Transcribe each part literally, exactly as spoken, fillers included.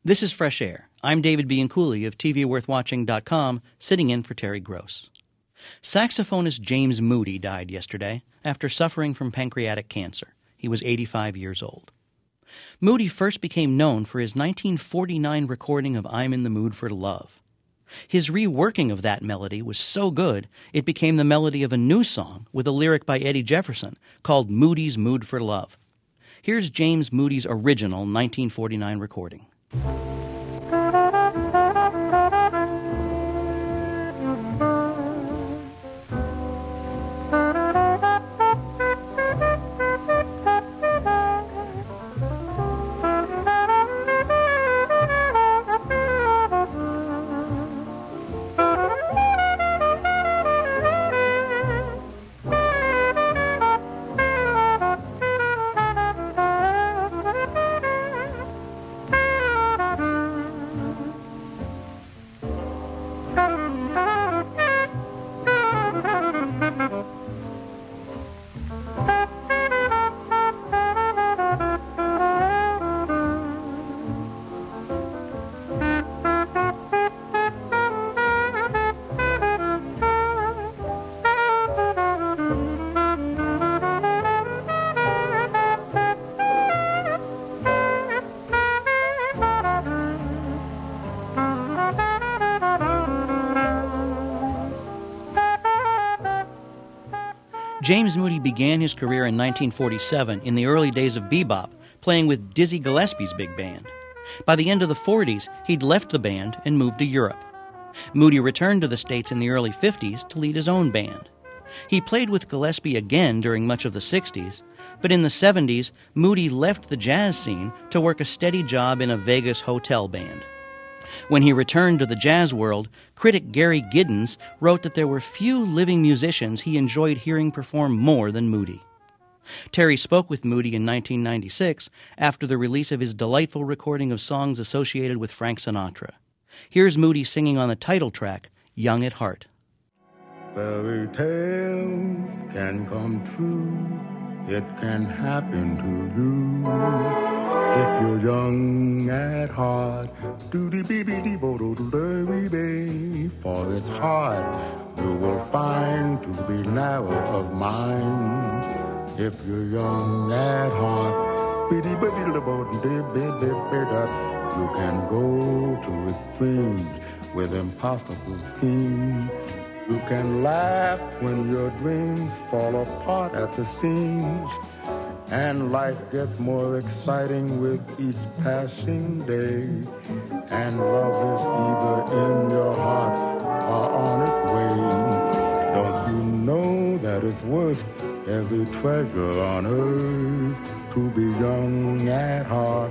This is Fresh Air. I'm David Bianculli of T V Worth Watching dot com, sitting in for Terry Gross. Saxophonist James Moody died yesterday after suffering from pancreatic cancer. He was eighty-five years old. Moody first became known for his nineteen forty-nine recording of I'm in the Mood for Love. His reworking of that melody was so good, it became the melody of a new song with a lyric by Eddie Jefferson called Moody's Mood for Love. Here's James Moody's original nineteen forty-nine recording. James Moody began his career in nineteen forty-seven in the early days of bebop, playing with Dizzy Gillespie's big band. By the end of the forties, he'd left the band and moved to Europe. Moody returned to the States in the early fifties to lead his own band. He played with Gillespie again during much of the sixties, but in the seventies, Moody left the jazz scene to work a steady job in a Vegas hotel band. When he returned to the jazz world, critic Gary Giddens wrote that there were few living musicians he enjoyed hearing perform more than Moody. Terry spoke with Moody in nineteen ninety-six after the release of his delightful recording of songs associated with Frank Sinatra. Here's Moody singing on the title track, Young at Heart. Fairy tales can come true, it can happen to you. If you're young at heart, do-dee-bee-bee-dee-bo-do-do-dee-bee, for it's hard you will find to be narrow of mind. If you're young at heart, bee-dee-bee-dee-bo-do-dee-bee-bee-bee, you can go to extremes with impossible schemes. You can laugh when your dreams fall apart at the seams. And life gets more exciting with each passing day. And love is either in your heart or on its way. Don't you know that it's worth every treasure on earth to be young at heart?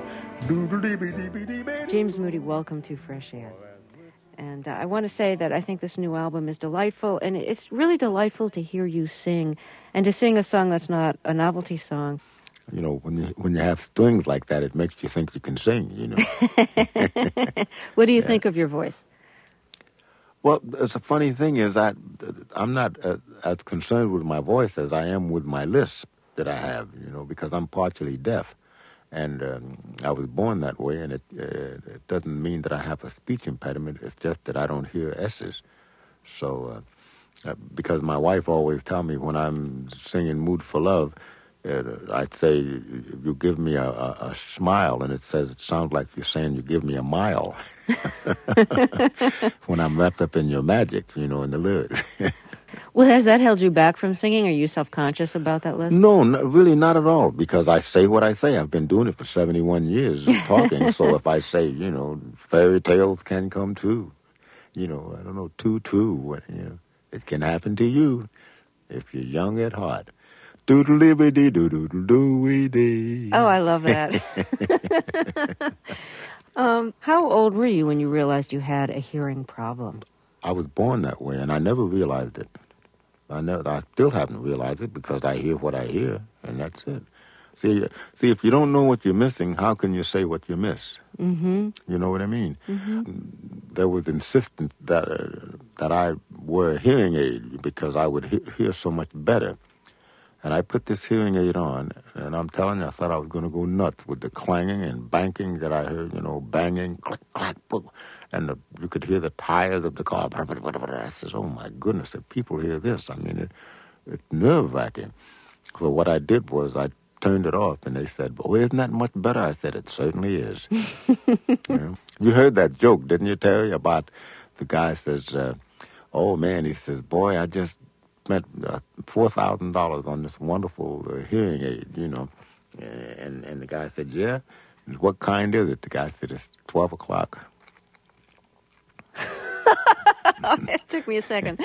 James Moody, welcome to Fresh Air. And uh, I want to say that I think this new album is delightful, and it's really delightful to hear you sing, and to sing a song that's not a novelty song. You know, when you when you have strings like that, it makes you think you can sing, you know. What do you yeah. think of your voice? Well, it's a funny thing is I, I'm not uh, as concerned with my voice as I am with my lisp that I have, you know, because I'm partially deaf. And um, I was born that way, and it, uh, it doesn't mean that I have a speech impediment. It's just that I don't hear S's. So, uh, uh, because my wife always tells me when I'm singing Mood for Love, uh, I'd say, you give me a, a, a smile, and it says, it sounds like you're saying you give me a mile. When I'm wrapped up in your magic, you know, in the lyrics. Well, has that held you back from singing? Are you self-conscious about that, Leslie? No, no, really not at all, because I say what I say. I've been doing it for seventy-one years, talking. So if I say, you know, fairy tales can come true, you know, I don't know, too true, what, you know, it can happen to you if you're young at heart. Doodle-dee-doo-doodle-doo-wee-dee. Oh, I love that. um, how old were you when you realized you had a hearing problem? I was born that way, and I never realized it. I never, I still haven't realized it because I hear what I hear, and that's it. See, see, if you don't know what you're missing, how can you say what you miss? Mm-hmm. You know what I mean? Mm-hmm. There was insistence that uh, that I wear a hearing aid because I would he- hear so much better. And I put this hearing aid on, and I'm telling you, I thought I was going to go nuts with the clanging and banking that I heard, you know, banging, click, clack, book, and the, you could hear the tires of the car. I says, oh, my goodness, if people hear this, I mean, it, it's nerve-wracking. So what I did was I turned it off, and they said, oh, isn't that much better? I said, it certainly is. you know? You heard that joke, didn't you, Terry, about the guy says, uh, oh, man, he says, boy, I just spent uh, four thousand dollars on this wonderful uh, hearing aid, you know. And, and the guy said, yeah? What kind is it? The guy said, it's twelve o'clock. It took me a second.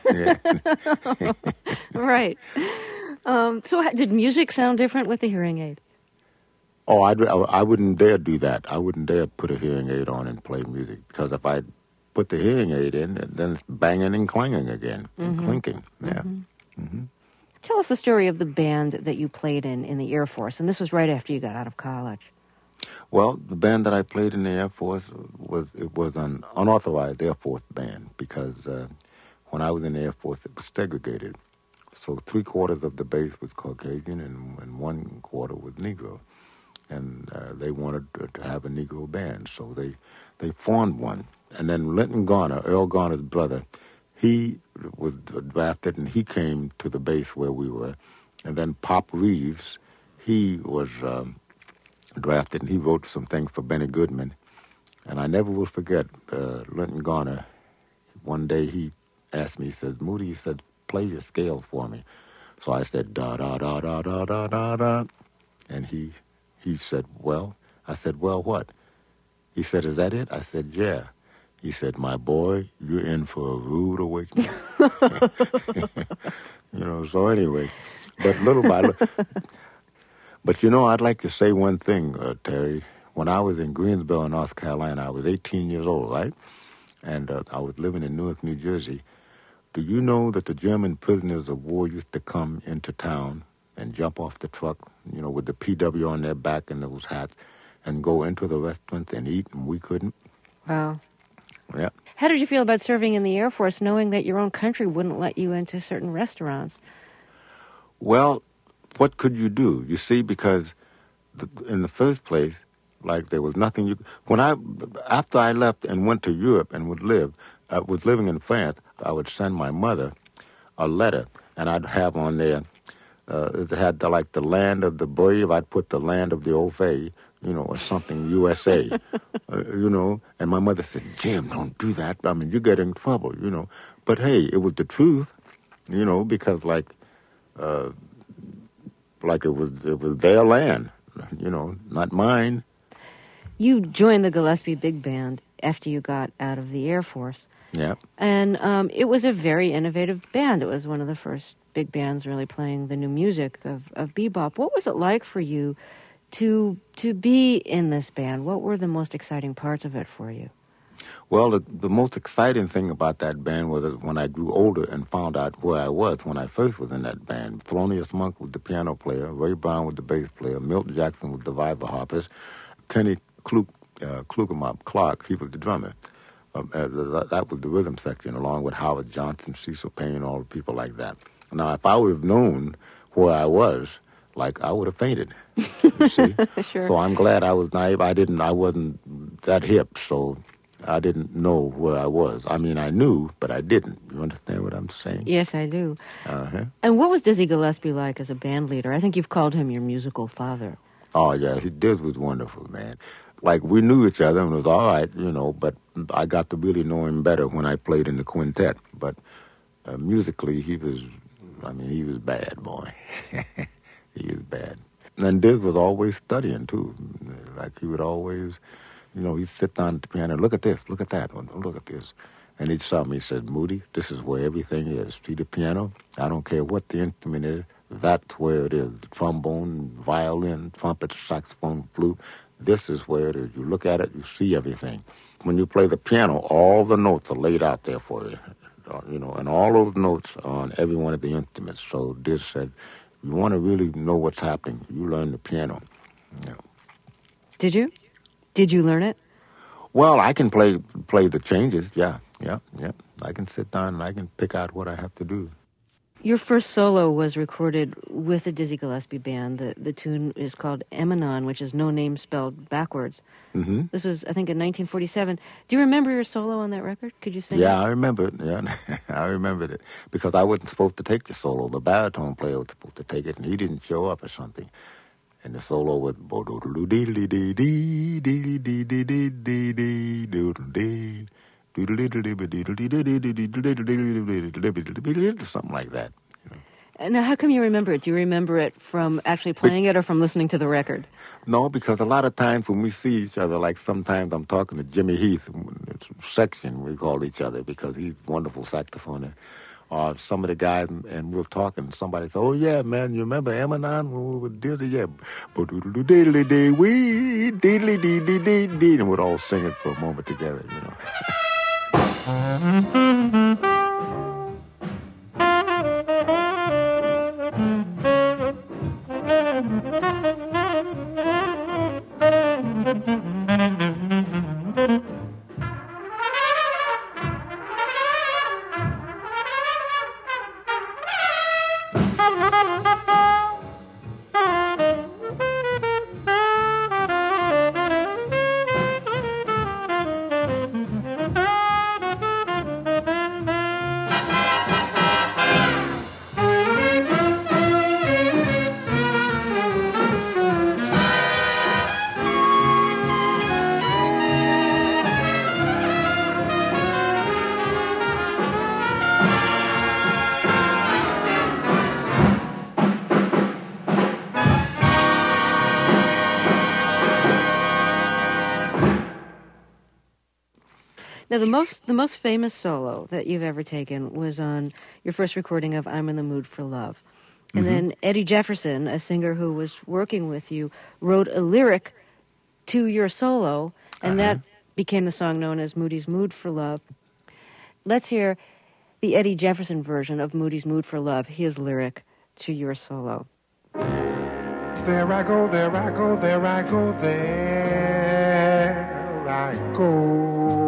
Right. Um, so did music sound different with the hearing aid? Oh, I'd, I wouldn't dare do that. I wouldn't dare put a hearing aid on and play music, because if I put the hearing aid in, then it's banging and clanging again, mm-hmm. and clinking. Yeah. Mm-hmm. Mm-hmm. Tell us the story of the band that you played in in the Air Force, and this was right after you got out of college. Well, the band that I played in the Air Force was it was an unauthorized Air Force band, because uh, when I was in the Air Force, it was segregated. So three quarters of the base was Caucasian, and, and one quarter was Negro. And uh, they wanted to have a Negro band, so they they formed one. And then Linton Garner, Earl Garner's brother, he was drafted, and he came to the base where we were. And then Pop Reeves, he was um, drafted, and he wrote some things for Benny Goodman. And I never will forget uh, Linton Garner. One day he asked me, he said, Moody, he said, play your scales for me. So I said, da da da da da da da da. And he he said, well, I said, well, what? He said, is that it? I said, yeah. He said, my boy, you're in for a rude awakening. You know, so anyway, but little by little. But, you know, I'd like to say one thing, uh, Terry. When I was in Greensboro, North Carolina, I was eighteen years old, right? And uh, I was living in Newark, New Jersey. Do you know that the German prisoners of war used to come into town and jump off the truck, you know, with the P W on their back and those hats, and go into the restaurant and eat, and we couldn't? Wow. Yeah. How did you feel about serving in the Air Force, knowing that your own country wouldn't let you into certain restaurants? Well, what could you do? You see, because the, in the first place, like there was nothing you... When I, after I left and went to Europe and would live, I was living in France, I would send my mother a letter, and I'd have on there, uh, it had the, like the land of the brave, I'd put the land of the au fait, you know, or something, U S A, uh, you know, and my mother said, Jim, don't do that. I mean, you get in trouble, you know. But hey, it was the truth, you know, because like, uh, like it was, it was their land, you know, not mine. You joined the Gillespie Big Band after you got out of the Air Force. Yeah. And um, it was a very innovative band. It was one of the first big bands really playing the new music of, of bebop. What was it like for you to to be in this band? What were the most exciting parts of it for you? Well, the, the most exciting thing about that band was that when I grew older and found out where I was when I first was in that band. Thelonious Monk was the piano player, Ray Brown was the bass player, Milt Jackson was the vibraphonist, harpist, Kenny Klug, uh, Klugemop Clark, he was the drummer. Um, uh, that was the rhythm section, along with Howard Johnson, Cecil Payne, all the people like that. Now, if I would have known where I was, like, I would have fainted, you see? Sure. So I'm glad I was naive. I didn't, I wasn't that hip, so I didn't know where I was. I mean, I knew, but I didn't. You understand what I'm saying? Yes, I do. Uh-huh. And what was Dizzy Gillespie like as a band leader? I think you've called him your musical father. Oh, yeah, he Diz was wonderful, man. Like, we knew each other and it was all right, you know, but I got to really know him better when I played in the quintet. But uh, musically, he was, I mean, he was bad, boy. He was bad. And Diz was always studying, too. Like, he would always, you know, he'd sit down at the piano, look at this, look at that, look at this. And he'd tell me, he said, Moody, this is where everything is. See the piano? I don't care what the instrument is, that's where it is. The trombone, violin, trumpet, saxophone, flute. This is where it is. You look at it, you see everything. When you play the piano, all the notes are laid out there for you, you know, and all those notes are on every one of the instruments. So Diz said, you want to really know what's happening, you learn the piano. You know. Did you? Did you learn it? Well, I can play play the changes, yeah, yeah, yeah. I can sit down and I can pick out what I have to do. Your first solo was recorded with the Dizzy Gillespie Band. The the tune is called Emanon, which is no name spelled backwards. Mm-hmm. This was, I think, in nineteen forty-seven. Do you remember your solo on that record? Could you sing Yeah, it? I remember it. Yeah, I remembered it because I wasn't supposed to take the solo. The baritone player was supposed to take it, and he didn't show up or something. And the solo was something like that. You know. Now, how come you remember it? Do you remember it from actually playing it or from listening to the record? No, because a lot of times when we see each other, like sometimes I'm talking to Jimmy Heath, section we call each other because he's a wonderful saxophonist. Or some of the guys, and we're talking, somebody said, oh, yeah, man, you remember Emanon when we were Dizzy? Yeah. We diddly-dee-dee-dee, and we'd all sing it for a moment together, you know. Now, the most the most famous solo that you've ever taken was on your first recording of I'm in the Mood for Love. And Mm-hmm. then Eddie Jefferson, a singer who was working with you, wrote a lyric to your solo, and Uh-huh. that became the song known as Moody's Mood for Love. Let's hear the Eddie Jefferson version of Moody's Mood for Love, his lyric to your solo. There I go, there I go, there I go, there I go.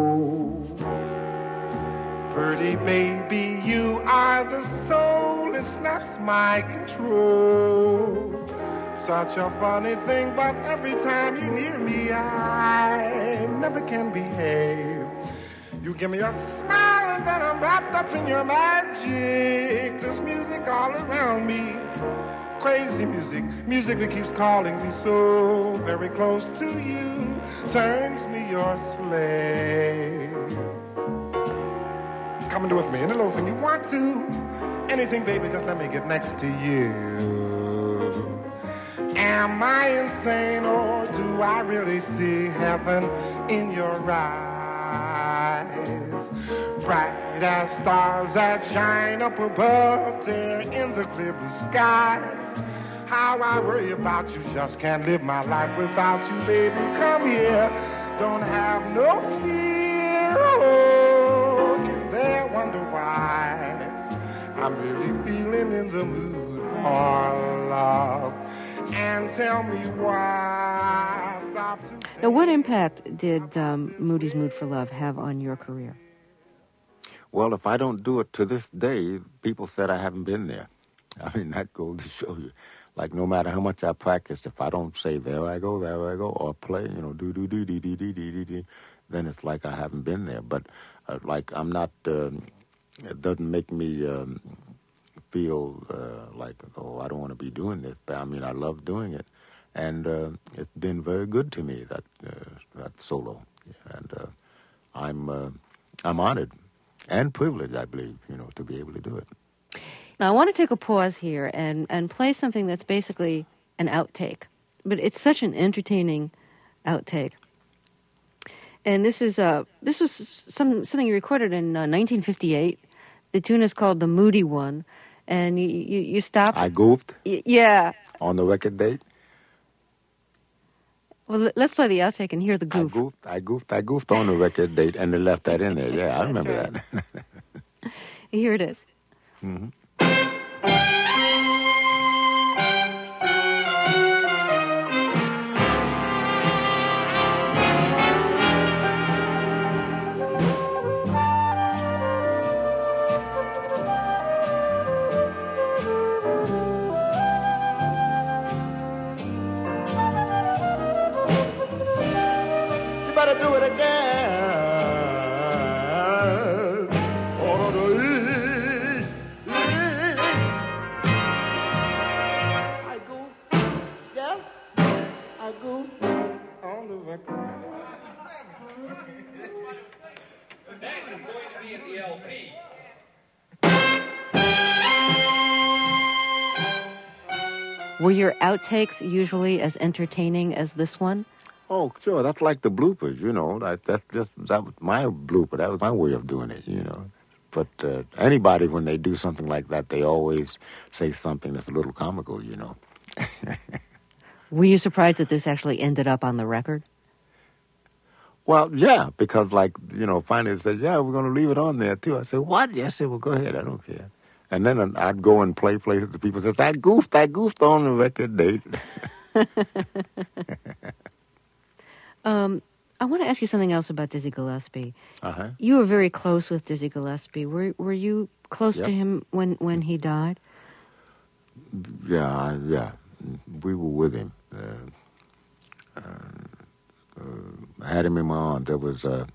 Pretty baby, you are the soul that snaps my control. Such a funny thing, but every time you're near me, I never can behave. You give me a smile and then I'm wrapped up in your magic. This music all around me, crazy music, music that keeps calling me so very close to you, turns me your slave. Come and do with me any little thing you want to, anything, baby, just let me get next to you. Am I insane or do I really see heaven in your eyes? Bright as stars that shine up above there in the clear blue sky. How I worry about you, just can't live my life without you, baby. Come here, don't have no fear. Oh, is there wonder why I'm really feeling in the mood for love? And tell me why. Stop to Now, what impact did um, Moody's Mood for Love have on your career? Well, if I don't do it to this day, people said I haven't been there. I mean, that goes to show you. Like, no matter how much I practice, if I don't say, there I go, there I go, or play, you know, do, do, do, do, do, do, do, do, do, then it's like I haven't been there. But, uh, like, I'm not, um, it doesn't make me um, feel uh, like, oh, I don't want to be doing this. But, I mean, I love doing it. And uh, it's been very good to me, that uh, that solo. And uh, I'm uh, I'm honored and privileged, I believe, you know, to be able to do it. Now, I want to take a pause here and, and play something that's basically an outtake, but it's such an entertaining outtake. And this is uh, this was some something you recorded in uh, nineteen fifty-eight. The tune is called "The Moody One," and you you, you stopped. I goofed Y- yeah. on the record date. Well, l- let's play the outtake and hear the I goof. goofed, I goofed, I goofed on the record date, and they left that in there. Yeah, I That's remember right. that. Here it is. Mm-hmm. Were your outtakes usually as entertaining as this one? Oh, sure. That's like the bloopers, you know. That, that's just that was my blooper. That was my way of doing it, you know. But uh, anybody, when they do something like that, they always say something that's a little comical, you know. Were you surprised that this actually ended up on the record? Well, yeah, because, like, you know, finally they said, yeah, we're going to leave it on there, too. I said, what? Yes, I said, well, go ahead. I don't care. And then I'd go and play places. The people said, that goofed, that goofed on the record date. um, I want to ask you something else about Dizzy Gillespie. Uh-huh. You were very close with Dizzy Gillespie. Were were you close Yep. to him when, when he died? Yeah, I- yeah. We were with him. Uh, uh, uh, I had him in my arms. There was uh,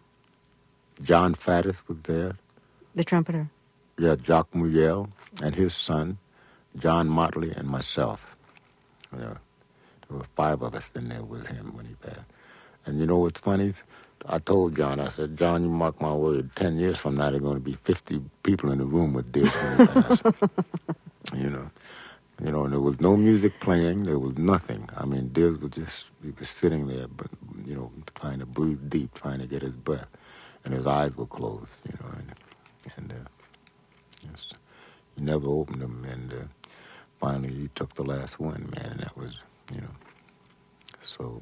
John Faddis was there. The trumpeter. Yeah, Jacques Muyel and his son, John Motley, and myself. Yeah, there were five of us in there with him when he passed. And you know what's funny? I told John, I said, John, you mark my word, ten years from now, there are going to be fifty people in the room with this when he passed. You know. You know, and there was no music playing. There was nothing. I mean, Diz was just, he was sitting there, but, you know, trying to breathe deep, trying to get his breath. And his eyes were closed, you know, and, and uh, just, he never opened them. And uh, finally, he took the last one, man, and that was, you know, so,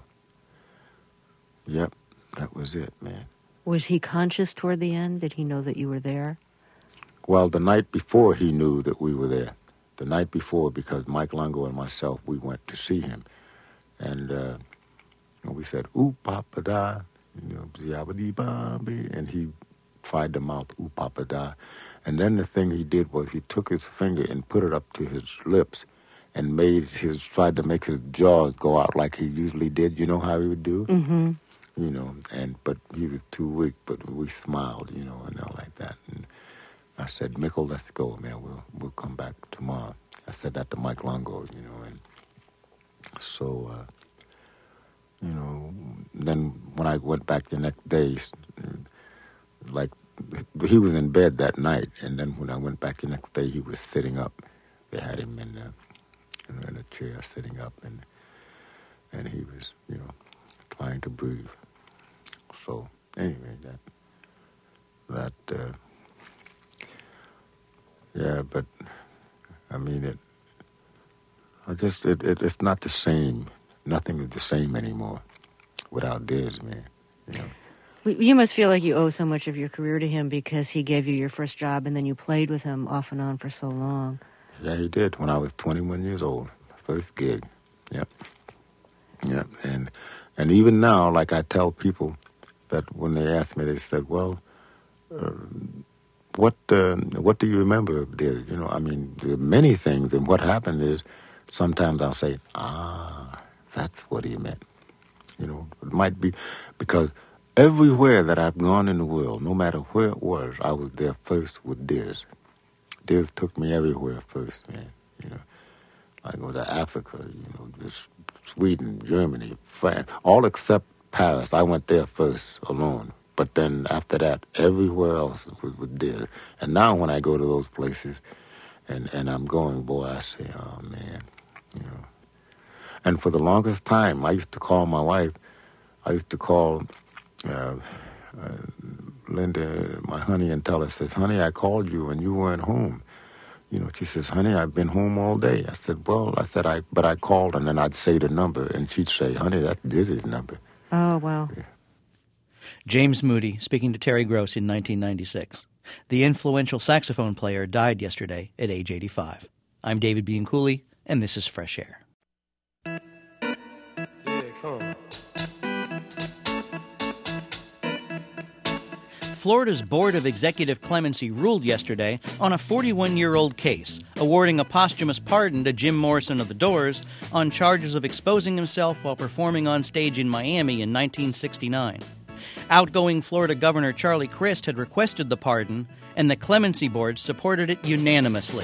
yep, that was it, man. Was he conscious toward the end? Did he know that you were there? Well, the night before, he knew that we were there. The night before, because Mike Longo and myself, we went to see him. And uh, we said, ooh, papa da, you know, yabba-dee-ba-bee, and he tried the mouth, ooh, papa da. And then the thing he did was he took his finger and put it up to his lips and made his, tried to make his jaws go out like he usually did. You know how he would do? Mm-hmm. You know, and, but he was too weak, but we smiled, you know, and all like that. And I said, Mickle, let's go, man. We'll we'll come back tomorrow. I said that to Mike Longo, you know, and so, uh, you know, then when I went back the next day, like, he was in bed that night, and then when I went back the next day, he was sitting up. They had him in, uh, in a chair sitting up, and and he was, you know, trying to breathe. So, anyway, that, that, uh, yeah, but, I mean, it, I just, it, it, it's not the same. Nothing is the same anymore without Diz, man, you know. You must feel like you owe so much of your career to him because he gave you your first job and then you played with him off and on for so long. Yeah, he did when I was twenty-one years old. First gig. Yep. Yep. And, and even now, like I tell people that when they ask me, they said, well, uh, What uh, what do you remember of Diz? You know, I mean, there are many things. And what happened is sometimes I'll say, ah, that's what he meant. You know, it might be because everywhere that I've gone in the world, no matter where it was, I was there first with Diz. Diz took me everywhere first, man. You know, I go to Africa, you know, just Sweden, Germany, France, all except Paris. I went there first alone. But then after that, everywhere else was with Diz. And now when I go to those places and, and I'm going, boy, I say, oh, man, you know. And for the longest time, I used to call my wife, I used to call uh, uh, Linda, my honey, and tell her, says, honey, I called you and you weren't home. You know, she says, honey, I've been home all day. I said, well, I said, I but I called, and then I'd say the number, and she'd say, honey, that's Dizzy's number. Oh, wow. Yeah. James Moody speaking to Terry Gross in nineteen ninety-six. The influential saxophone player died yesterday at age eighty-five. I'm David Bianculli, and this is Fresh Air. Yeah, come on. Florida's Board of Executive Clemency ruled yesterday on a forty-one-year-old case, awarding a posthumous pardon to Jim Morrison of The Doors on charges of exposing himself while performing on stage in Miami in nineteen sixty-nine. Outgoing Florida Governor Charlie Crist had requested the pardon, and the Clemency Board supported it unanimously.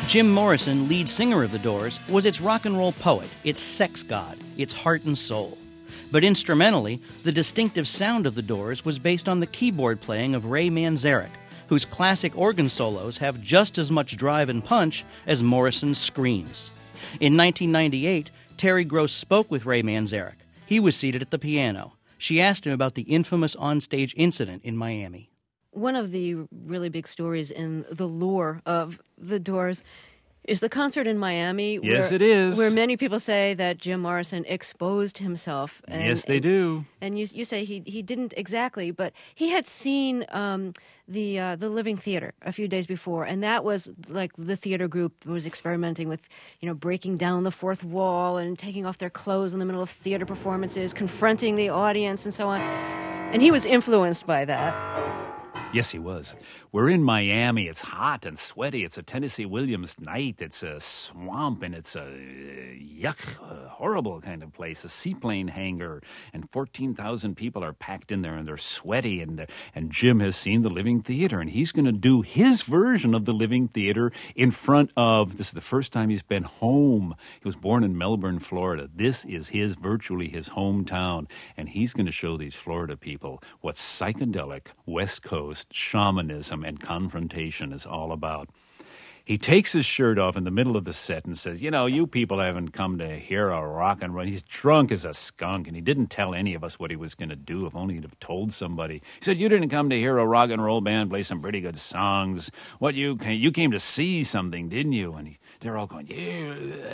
Jim Morrison, lead singer of The Doors, was its rock and roll poet, its sex god, its heart and soul. But instrumentally, the distinctive sound of The Doors was based on the keyboard playing of Ray Manzarek, whose classic organ solos have just as much drive and punch as Morrison's screams. In nineteen ninety-eight, Terry Gross spoke with Ray Manzarek. He was seated at the piano. She asked him about the infamous onstage incident in Miami. One of the really big stories in the lore of The Doors is the concert in Miami. Yes, where, it is. Where many people say that Jim Morrison exposed himself. And, yes, they and, do. And you you say he he didn't exactly, but he had seen um, the uh, the Living Theater a few days before, and that was like the theater group was experimenting with, you know, breaking down the fourth wall and taking off their clothes in the middle of theater performances, confronting the audience, and so on. And he was influenced by that. Yes, he was. We're in Miami. It's hot and sweaty. It's a Tennessee Williams night. It's a swamp, and it's a uh, yuck, uh, horrible kind of place, a seaplane hangar, and fourteen thousand people are packed in there, and they're sweaty, and they're, and Jim has seen the Living Theater, and he's going to do his version of the Living Theater in front of, this is the first time he's been home. He was born in Melbourne, Florida. This is his, virtually his hometown, and he's going to show these Florida people what psychedelic West Coast shamanism and confrontation is all about. He takes his shirt off in the middle of the set and says, you know, you people haven't come to hear a rock and roll. He's drunk as a skunk, and he didn't tell any of us what he was going to do, if only he'd have told somebody. He said, you didn't come to hear a rock and roll band play some pretty good songs. What you came, you came to see something, didn't you? And he, they're all going, yeah.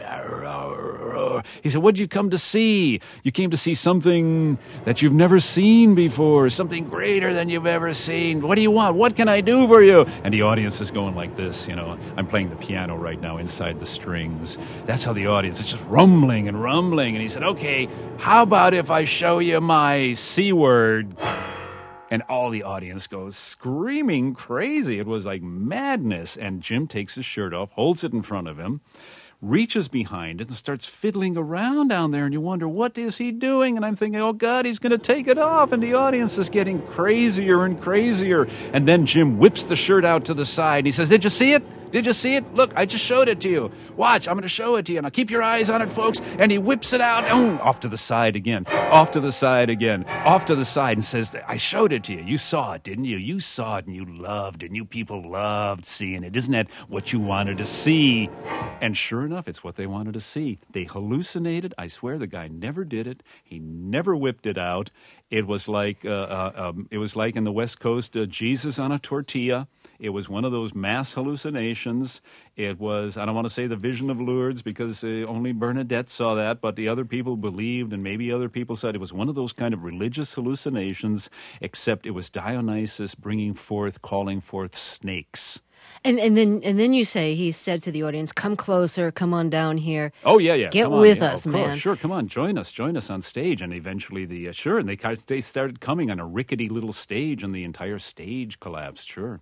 He said, what'd you come to see? You came to see something that you've never seen before, something greater than you've ever seen. What do you want? What can I do for you? And the audience is going like this, you know. I'm playing the piano right now inside the strings. That's how the audience is just rumbling and rumbling. And he said, okay, how about if I show you my C word? And all the audience goes screaming crazy. It was like madness. And Jim takes his shirt off, holds it in front of him, reaches behind it and starts fiddling around down there, and you wonder, what is he doing? And I'm thinking, oh, God, he's going to take it off, and the audience is getting crazier and crazier. And then Jim whips the shirt out to the side, and he says, did you see it? Did you see it? Look, I just showed it to you. Watch, I'm going to show it to you. Now keep your eyes on it, folks. And he whips it out. Oh, off to the side again. Off to the side again. Off to the side and says, I showed it to you. You saw it, didn't you? You saw it and you loved it. And you people loved seeing it. Isn't that what you wanted to see? And sure enough, it's what they wanted to see. They hallucinated. I swear the guy never did it. He never whipped it out. It was like, uh, uh, um, it was like in the West Coast, uh, Jesus on a tortilla. It was one of those mass hallucinations. It was, I don't want to say the vision of Lourdes because uh, only Bernadette saw that, but the other people believed, and maybe other people said it was one of those kind of religious hallucinations, except it was Dionysus bringing forth, calling forth snakes. And and then and then you say he said to the audience, "Come closer, come on down here." Oh yeah, yeah. Get come on, with yeah, us, of course. man. Sure, come on, join us, join us on stage. And eventually, the uh, sure, and they they started coming on a rickety little stage, and the entire stage collapsed. Sure.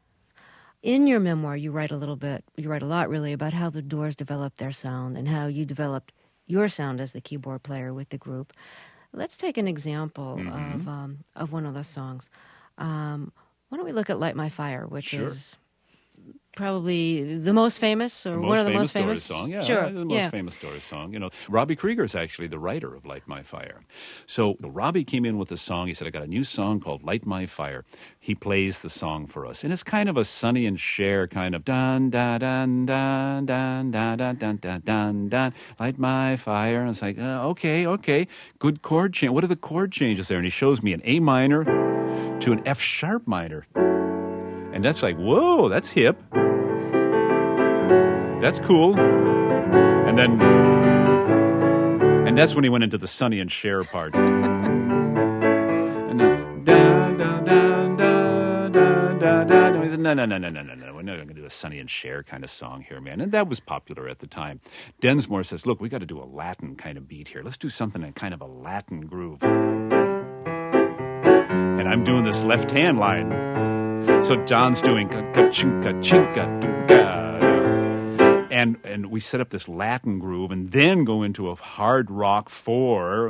In your memoir, you write a little bit, you write a lot really about how the Doors developed their sound and how you developed your sound as the keyboard player with the group. Let's take an example mm-hmm. of um, of one of those songs. Um, why don't we look at "Light My Fire," which sure. is probably the most famous, or the most one of the famous most famous Doors song. Yeah, sure, the most yeah. famous Doors song. You know, Robbie Krieger is actually the writer of "Light My Fire." So Robbie came in with a song. He said, "I got a new song called Light My Fire." He plays the song for us, and it's kind of a Sonny and Cher kind of dun dun dun dun dun dun dun dun dun dun dun. Light my fire. And it's like, uh, okay, okay, good chord change. What are the chord changes there? And he shows me an A minor to an F sharp minor, and that's like, whoa, that's hip. That's cool. And then, and that's when he went into the Sonny and Cher part. And then, dun, dun, dun, dun, dun, dun, dun. He said, no, no, no, no, no, no, no. We're not going to do a Sonny and Cher kind of song here, man. And that was popular at the time. Densmore says, look, we got to do a Latin kind of beat here. Let's do something in kind of a Latin groove. And I'm doing this left hand line. So John's doing ka-chinka, chinka, dunga. And and we set up this Latin groove and then go into a hard rock four.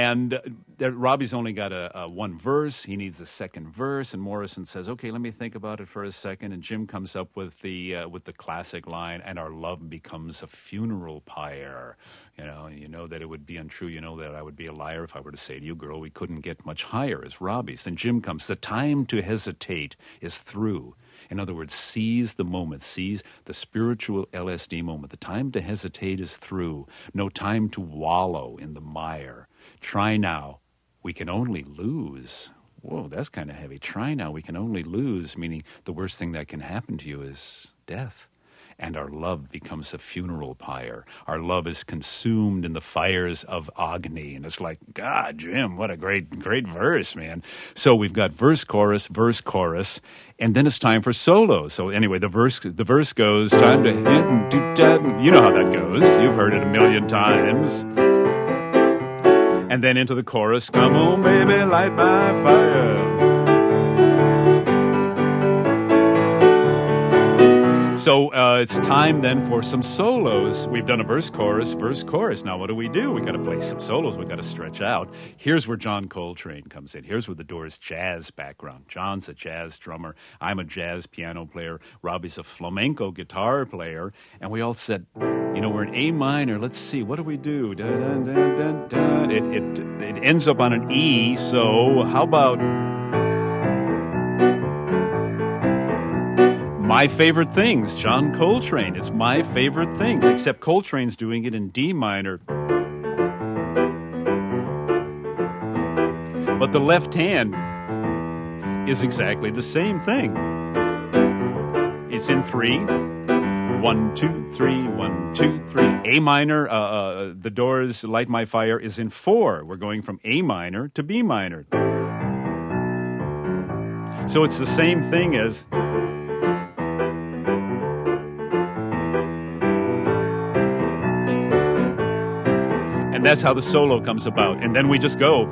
And uh, Robbie's only got a, a one verse. He needs a second verse, and Morrison says, "Okay, let me think about it for a second." And Jim comes up with the uh, with the classic line, "And our love becomes a funeral pyre." You know, you know that it would be untrue. You know that I would be a liar if I were to say to you, "Girl, we couldn't get much higher," as Robbie's. Then Jim comes, "The time to hesitate is through." In other words, seize the moment, seize the spiritual L S D moment. The time to hesitate is through. No time to wallow in the mire. Try now, we can only lose. Whoa, that's kind of heavy. Try now, we can only lose, meaning the worst thing that can happen to you is death. And our love becomes a funeral pyre. Our love is consumed in the fires of Agni. And it's like, God, Jim, what a great, great verse, man. So we've got verse, chorus, verse, chorus, and then it's time for solo. So anyway, the verse the verse goes, time to hit and do that. You know how that goes. You've heard it a million times. And then into the chorus, come on, baby, light my fire. So uh, it's time then for some solos. We've done a verse, chorus, verse, chorus. Now what do we do? We've got to play some solos. We've got to stretch out. Here's where John Coltrane comes in. Here's where the Doors' jazz background. John's a jazz drummer. I'm a jazz piano player. Robbie's a flamenco guitar player. And we all said, you know, we're in A minor. Let's see, what do we do? Da, da, da, da, da. It, it, it ends up on an E, so how about... My Favorite Things, John Coltrane. It's My Favorite Things, except Coltrane's doing it in D minor. But the left hand is exactly the same thing. It's in three. One, two, three, one, two, three. A minor, uh, uh, the Doors' Light My Fire is in four. We're going from A minor to B minor. So it's the same thing as... And that's how the solo comes about. And then we just go.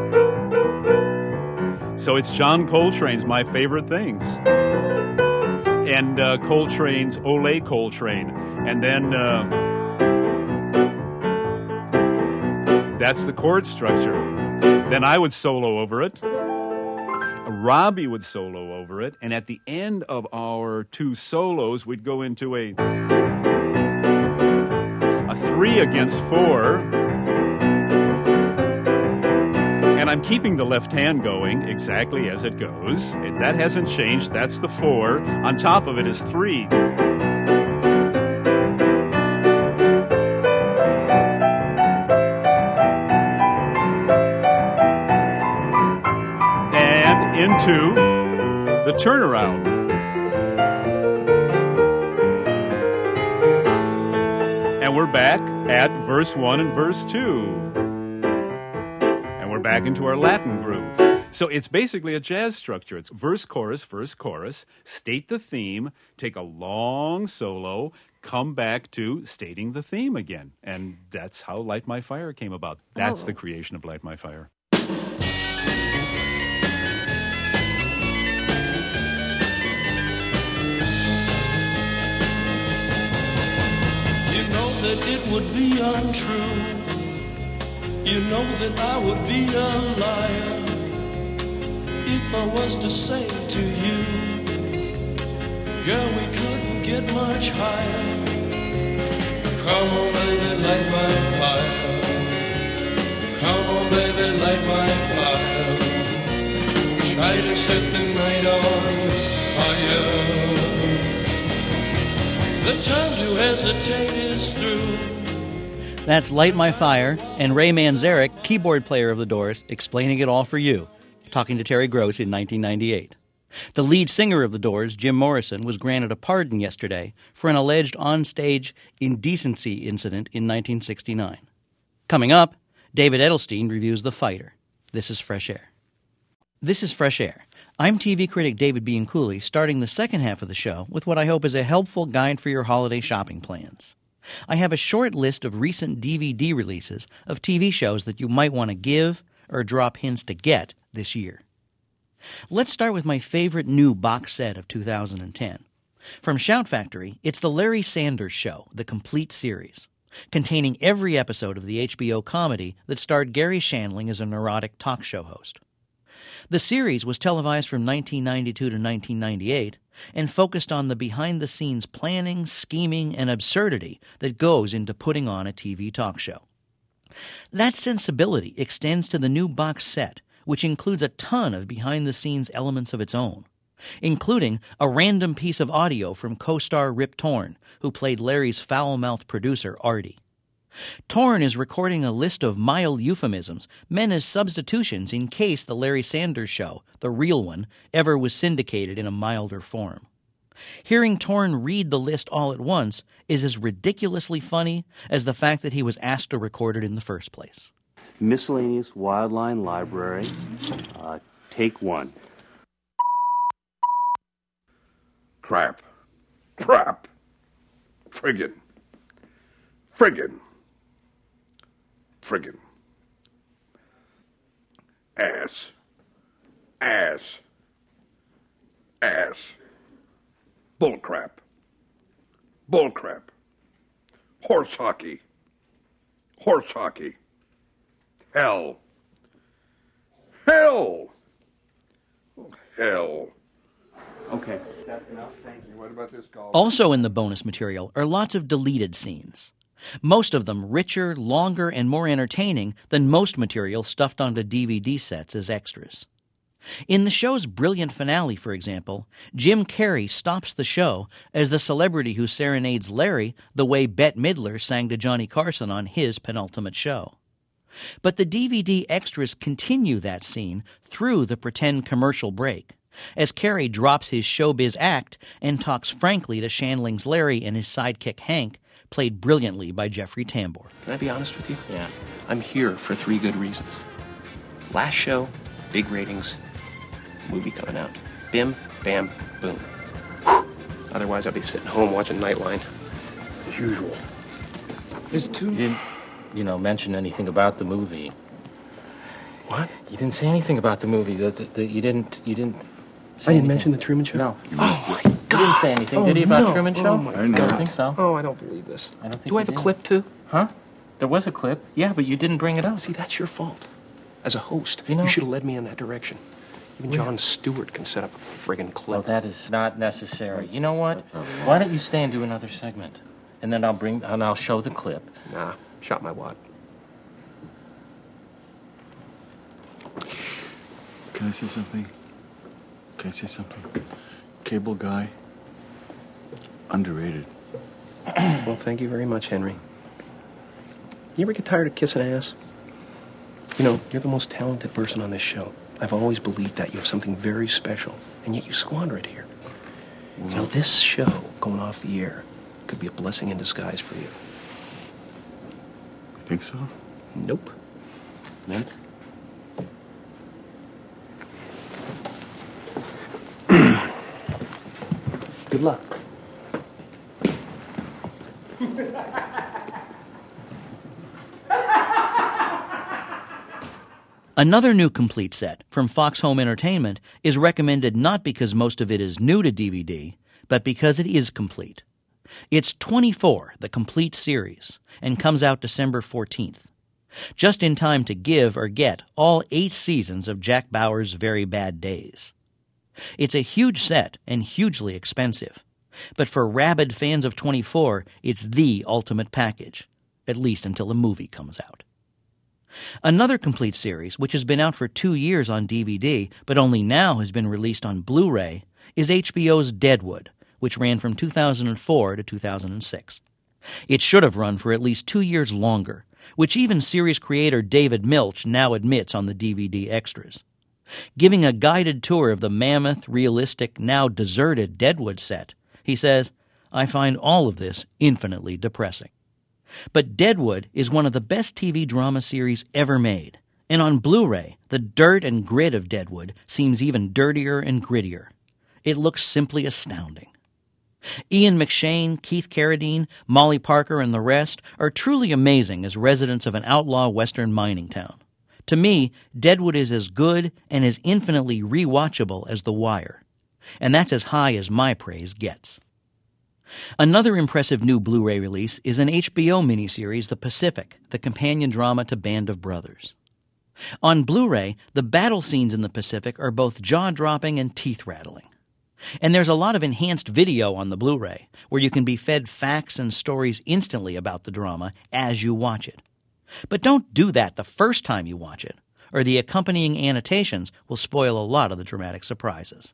So it's John Coltrane's My Favorite Things. And uh, Coltrane's Ole Coltrane. And then uh, that's the chord structure. Then I would solo over it. Robbie would solo over it. And at the end of our two solos, we'd go into a, a three against four. And I'm keeping the left hand going exactly as it goes. And that hasn't changed. That's the four. On top of it is three. And into the turnaround. And we're back at verse one and verse two. Back into our Latin groove. So it's basically a jazz structure. It's verse, chorus, verse, chorus, state the theme, take a long solo, come back to stating the theme again. And that's how Light My Fire came about. That's oh. the creation of Light My Fire. You know that it would be untrue. You know that I would be a liar if I was to say to you, girl, we couldn't get much higher. Come on, baby, light my fire. Come on, baby, light my fire. Try to set the night on fire. The time to hesitate is through. That's Light My Fire, and Ray Manzarek, keyboard player of The Doors, explaining it all for you, talking to Terry Gross in nineteen ninety-eight. The lead singer of The Doors, Jim Morrison, was granted a pardon yesterday for an alleged onstage indecency incident in nineteen sixty-nine. Coming up, David Edelstein reviews The Fighter. This is Fresh Air. This is Fresh Air. I'm T V critic David Bianculli, starting the second half of the show with what I hope is a helpful guide for your holiday shopping plans. I have a short list of recent D V D releases of T V shows that you might want to give or drop hints to get this year. Let's start with my favorite new box set of two thousand ten. From Shout Factory, it's The Larry Sanders Show, the complete series. containing every episode of the H B O comedy that starred Gary Shandling as a neurotic talk show host. The series was televised from nineteen ninety-two to nineteen ninety-eight and focused on the behind-the-scenes planning, scheming, and absurdity that goes into putting on a T V talk show. That sensibility extends to the new box set, which includes a ton of behind-the-scenes elements of its own, including a random piece of audio from co-star Rip Torn, who played Larry's foul-mouthed producer, Artie. Torn is recording a list of mild euphemisms meant as substitutions in case the Larry Sanders Show, the real one, ever was syndicated in a milder form. Hearing Torn read the list all at once is as ridiculously funny as the fact that he was asked to record it in the first place. Miscellaneous Wildline Library, uh, take one. Crap. Crap. Friggin. Friggin. Friggin. Ass. Ass. Ass. Bullcrap. Bullcrap. Horse hockey. Horse hockey. Hell. Hell. Oh, hell. Okay, that's enough. Thank you. What about this call? Also in the bonus material are lots of deleted scenes. Most of them richer, longer, and more entertaining than most material stuffed onto D V D sets as extras. In the show's brilliant finale, for example, Jim Carrey stops the show as the celebrity who serenades Larry the way Bette Midler sang to Johnny Carson on his penultimate show. But the D V D extras continue that scene through the pretend commercial break, as Carrey drops his showbiz act and talks frankly to Shandling's Larry and his sidekick Hank, played brilliantly by Jeffrey Tambor. Can I be honest with you? Yeah. I'm here for three good reasons. Last show, big ratings, movie coming out. Bim, bam, boom. Otherwise, I'd be sitting home watching Nightline. As usual. There's two... You didn't, you know, mention anything about the movie. What? You didn't say anything about the movie. The, the, the, you didn't, you didn't say I didn't anything. mention the Truman Show? No. Oh, my God. You didn't say anything, oh, did he, about no. Truman Show? Oh, my I God. don't think so. Oh, I don't believe this. I don't think Do I you have a did. clip, too? Huh? There was a clip. Yeah, but you didn't bring it up. See, that's your fault. As a host, You know- you should have led me in that direction. Even Jon Stewart can set up a friggin' clip. Well, that is not necessary. You know what? Why don't you stay and do another segment? And then I'll bring, and I'll show the clip. Nah, shot my wad. Can I say something? Can I say something? Cable guy, underrated. Well, thank you very much, Henry. You ever get tired of kissing ass? You know, you're the most talented person on this show. I've always believed that. You have something very special, and yet you squander it here. Well, you know, this show going off the air could be a blessing in disguise for you. You think so? Nope. Mint? Good luck. Another new complete set from Fox Home Entertainment is recommended not because most of it is new to D V D, but because it is complete. It's twenty-four, the complete series, and comes out December fourteenth. Just in time to give or get all eight seasons of Jack Bauer's Very Bad Days. It's a huge set and hugely expensive, but for rabid fans of twenty-four, it's the ultimate package, at least until the movie comes out. Another complete series, which has been out for two years on D V D, but only now has been released on Blu-ray, is H B O's Deadwood, which ran from two thousand four to two thousand six. It should have run for at least two years longer, which even series creator David Milch now admits on the D V D extras. Giving a guided tour of the mammoth, realistic, now deserted Deadwood set, he says, "I find all of this infinitely depressing." But Deadwood is one of the best T V drama series ever made, and on Blu-ray, the dirt and grit of Deadwood seems even dirtier and grittier. It looks simply astounding. Ian McShane, Keith Carradine, Molly Parker, and the rest are truly amazing as residents of an outlaw western mining town. To me, Deadwood is as good and as infinitely rewatchable as The Wire. And that's as high as my praise gets. Another impressive new Blu-ray release is an H B O miniseries, The Pacific, the companion drama to Band of Brothers. On Blu-ray, the battle scenes in the Pacific are both jaw-dropping and teeth-rattling. And there's a lot of enhanced video on the Blu-ray, where you can be fed facts and stories instantly about the drama as you watch it. But don't do that the first time you watch it, or the accompanying annotations will spoil a lot of the dramatic surprises.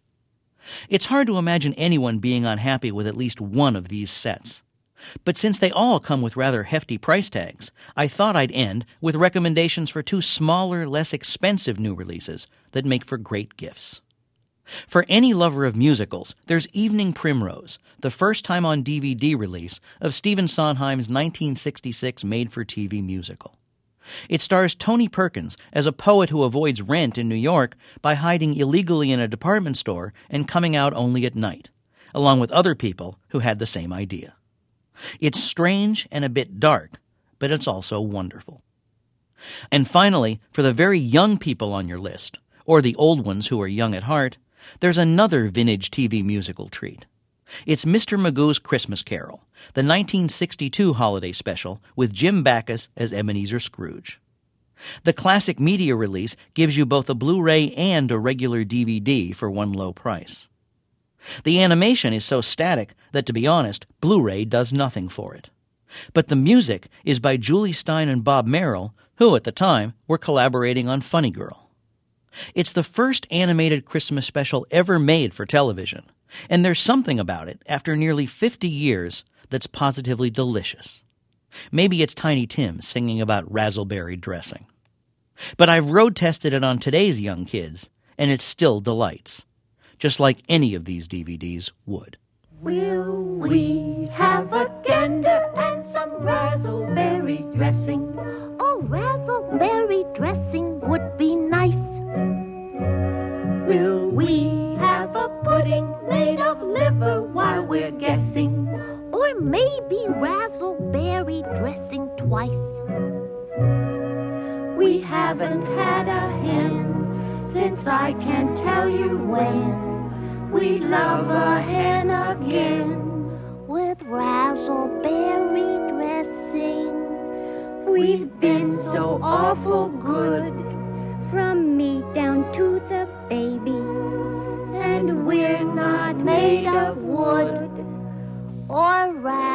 It's hard to imagine anyone being unhappy with at least one of these sets. But since they all come with rather hefty price tags, I thought I'd end with recommendations for two smaller, less expensive new releases that make for great gifts. For any lover of musicals, there's Evening Primrose, the first time on D V D release of Stephen Sondheim's nineteen sixty-six made-for-T V musical. It stars Tony Perkins as a poet who avoids rent in New York by hiding illegally in a department store and coming out only at night, along with other people who had the same idea. It's strange and a bit dark, but it's also wonderful. And finally, for the very young people on your list, or the old ones who are young at heart, there's another vintage T V musical treat. It's Mister Magoo's Christmas Carol, the nineteen sixty-two holiday special with Jim Backus as Ebenezer Scrooge. The classic media release gives you both a Blu-ray and a regular D V D for one low price. The animation is so static that, to be honest, Blu-ray does nothing for it. But the music is by Julie Stein and Bob Merrill, who at the time were collaborating on Funny Girl. It's the first animated Christmas special ever made for television, and there's something about it, after nearly fifty years, that's positively delicious. Maybe it's Tiny Tim singing about razzleberry dressing. But I've road-tested it on today's young kids, and it still delights, just like any of these D V Ds would. Will we have a gander and some razzleberry dressing? Oh, razzleberry dressing would be nice. Will we have a pudding made of liver while we're guessing? Or maybe razzleberry dressing twice. We haven't had a hen since I can't tell you when. We love a hen again with razzleberry dressing. We've been so awful good, from me down to the baby, and we're not made of wood or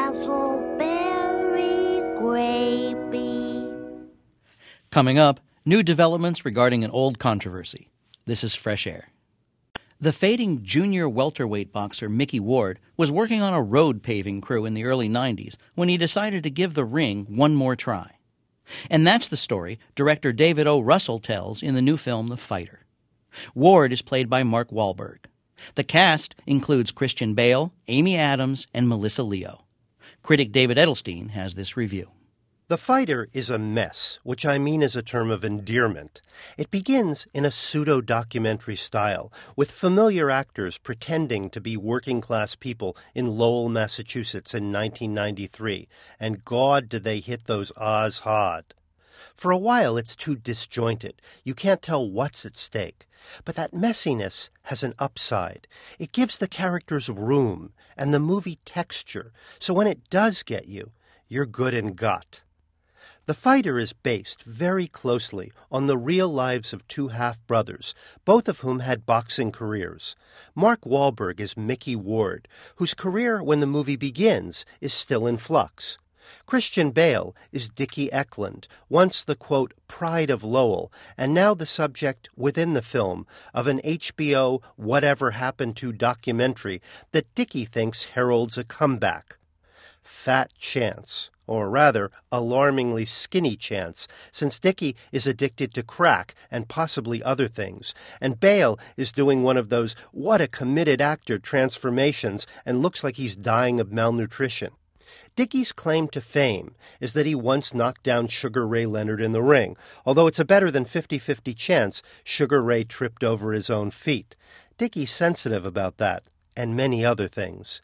razzleberry gravy. Coming up, new developments regarding an old controversy. This is Fresh Air. The fading junior welterweight boxer Mickey Ward was working on a road paving crew in the early nineties when he decided to give the ring one more try. And that's the story director David O. Russell tells in the new film The Fighter. Ward is played by Mark Wahlberg. The cast includes Christian Bale, Amy Adams, and Melissa Leo. Critic David Edelstein has this review. The Fighter is a mess, which I mean is a term of endearment. It begins in a pseudo-documentary style, with familiar actors pretending to be working-class people in Lowell, Massachusetts in nineteen ninety-three, and God, did they hit those ahs hard. For a while it's too disjointed. You can't tell what's at stake. But that messiness has an upside. It gives the characters room and the movie texture, so when it does get you, you're good and got. The Fighter is based very closely on the real lives of two half-brothers, both of whom had boxing careers. Mark Wahlberg is Mickey Ward, whose career when the movie begins is still in flux. Christian Bale is Dickie Eklund, once the, quote, pride of Lowell, and now the subject within the film of an H B O Whatever Happened To documentary that Dickie thinks heralds a comeback. Fat chance. Or rather, alarmingly skinny chance, since Dickie is addicted to crack and possibly other things, and Bale is doing one of those what-a-committed-actor transformations and looks like he's dying of malnutrition. Dickie's claim to fame is that he once knocked down Sugar Ray Leonard in the ring, although it's a better than fifty-fifty chance Sugar Ray tripped over his own feet. Dickie's sensitive about that, and many other things.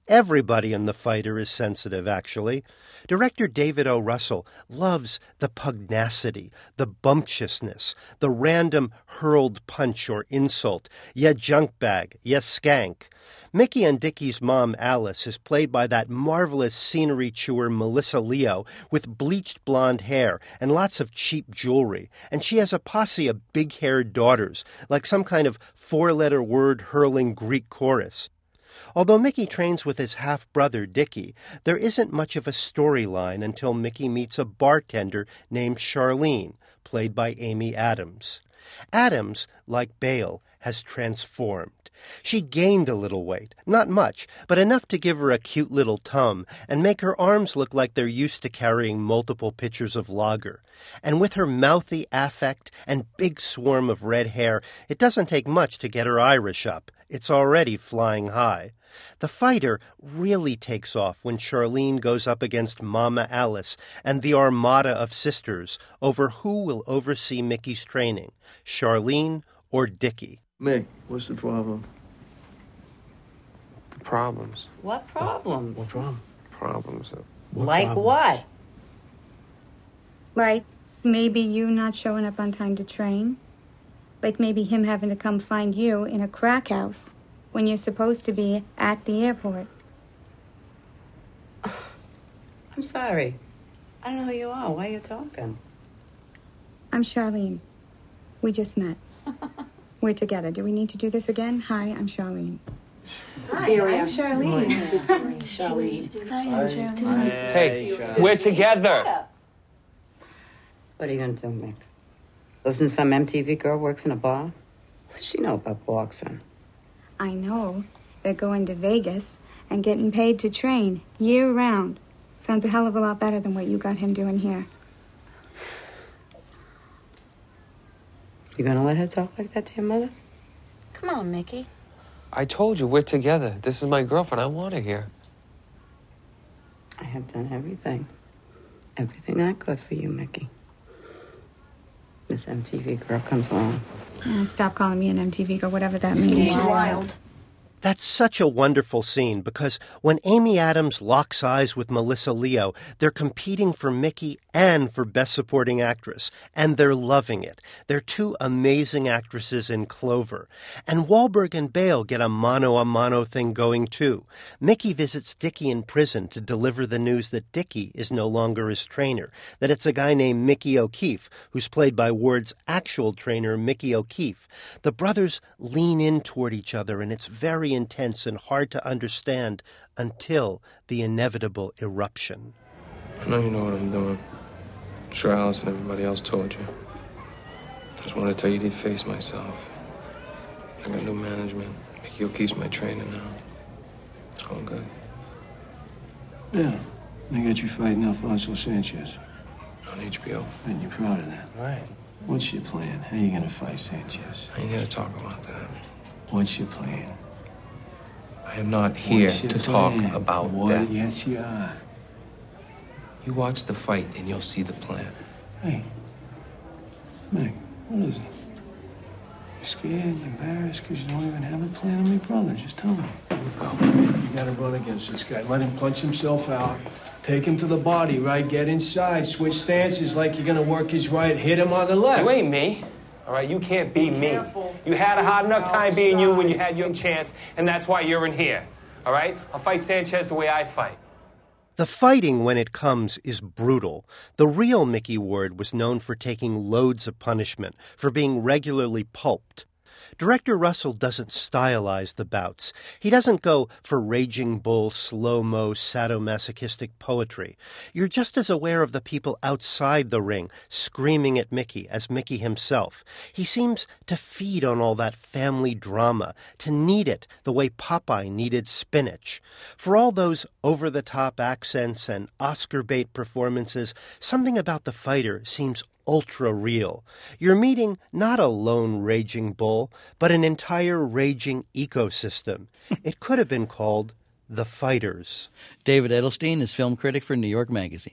Everybody in The Fighter is sensitive, actually. Director David O. Russell loves the pugnacity, the bumptiousness, the random hurled punch or insult, ya junk bag, ya skank. Mickey and Dickie's mom, Alice, is played by that marvelous scenery chewer Melissa Leo with bleached blonde hair and lots of cheap jewelry, and she has a posse of big-haired daughters, like some kind of four-letter word-hurling Greek chorus. Although Mickey trains with his half-brother, Dickie, there isn't much of a storyline until Mickey meets a bartender named Charlene, played by Amy Adams. Adams, like Bale, has transformed. She gained a little weight, not much, but enough to give her a cute little tum and make her arms look like they're used to carrying multiple pitchers of lager. And with her mouthy affect and big swarm of red hair, it doesn't take much to get her Irish up. It's already flying high. The Fighter really takes off when Charlene goes up against Mama Alice and the armada of sisters over who will oversee Mickey's training, Charlene or Dickie. Mick, what's the problem? Problems. What problems? What's wrong? Problems. What like problems? What? Like maybe you not showing up on time to train. Like maybe him having to come find you in a crack house when you're supposed to be at the airport. I'm sorry. I don't know who you are. Why are you talking? I'm Charlene. We just met. We're together. Do we need to do this again? Hi, I'm Charlene. Hi, I'm Charlene. Charlene. Hi, I'm Charlene. Hey, we're together. What are you going to do, Mick? Listen, some M T V girl works in a bar? What's she know about boxing? I know. They're going to Vegas and getting paid to train year-round. Sounds a hell of a lot better than what you got him doing here. You going to let her talk like that to your mother? Come on, Mickey. I told you, we're together. This is my girlfriend. I want her here. I have done everything. Everything I could for you, Mickey. This M T V girl comes along. Yeah, stop calling me an M T V girl, whatever that means. She's wild. That's such a wonderful scene because when Amy Adams locks eyes with Melissa Leo, they're competing for Mickey and for Best Supporting Actress, and they're loving it. They're two amazing actresses in Clover. And Wahlberg and Bale get a mano-a-mano thing going, too. Mickey visits Dickie in prison to deliver the news that Dickie is no longer his trainer, that it's a guy named Mickey O'Keefe, who's played by Ward's actual trainer, Mickey O'Keefe. The brothers lean in toward each other, and it's very intense and hard to understand until the inevitable eruption. I know you know what I'm doing. I'm sure Alice and everybody else told you. I just wanted to tell you to face myself. I got new management. Mickey O'Keefe's my trainer now. It's going good. Yeah. They got you fighting Alfonso Sanchez. On H B O. And you're proud of that. Right. What's your plan? How you gonna fight Sanchez? I ain't here to talk about that. What's your plan? I am not here What's your to plan? talk about what? that. Yes, you are. You watch the fight and you'll see the plan. Hey, Meg, what is it? You're scared, you're embarrassed because you don't even have a plan on your brother. Just tell me. You gotta run against this guy. Let him punch himself out. Take him to the body, right? Get inside. Switch stances like you're gonna work his right. Hit him on the left. You ain't me. All right, you can't be me. You had a hard enough time being you when you had your chance, and that's why you're in here. All right? I'll fight Sanchez the way I fight. The fighting, when it comes, is brutal. The real Mickey Ward was known for taking loads of punishment, for being regularly pulped. Director Russell doesn't stylize the bouts. He doesn't go for raging bull, slow-mo, sadomasochistic poetry. You're just as aware of the people outside the ring screaming at Mickey as Mickey himself. He seems to feed on all that family drama, to need it the way Popeye needed spinach. For all those over-the-top accents and Oscar-bait performances, something about The Fighter seems ultra-real. You're meeting not a lone raging bull, but an entire raging ecosystem. It could have been called The Fighters. David Edelstein is film critic for New York Magazine.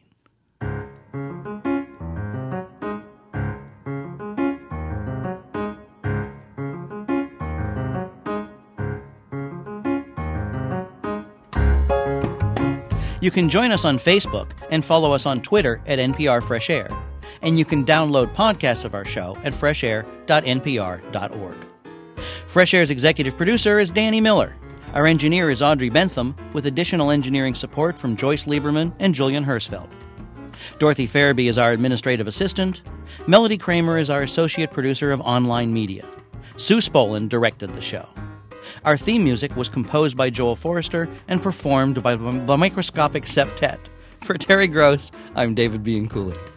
You can join us on Facebook and follow us on Twitter at N P R Fresh Air. And you can download podcasts of our show at fresh air dot n p r dot org. Fresh Air's executive producer is Danny Miller. Our engineer is Audrey Bentham, with additional engineering support from Joyce Lieberman and Julian Hersfeld. Dorothy Farabee is our administrative assistant. Melody Kramer is our associate producer of online media. Sue Spolin directed the show. Our theme music was composed by Joel Forrester and performed by the Microscopic Septet. For Terry Gross, I'm David Bianculli.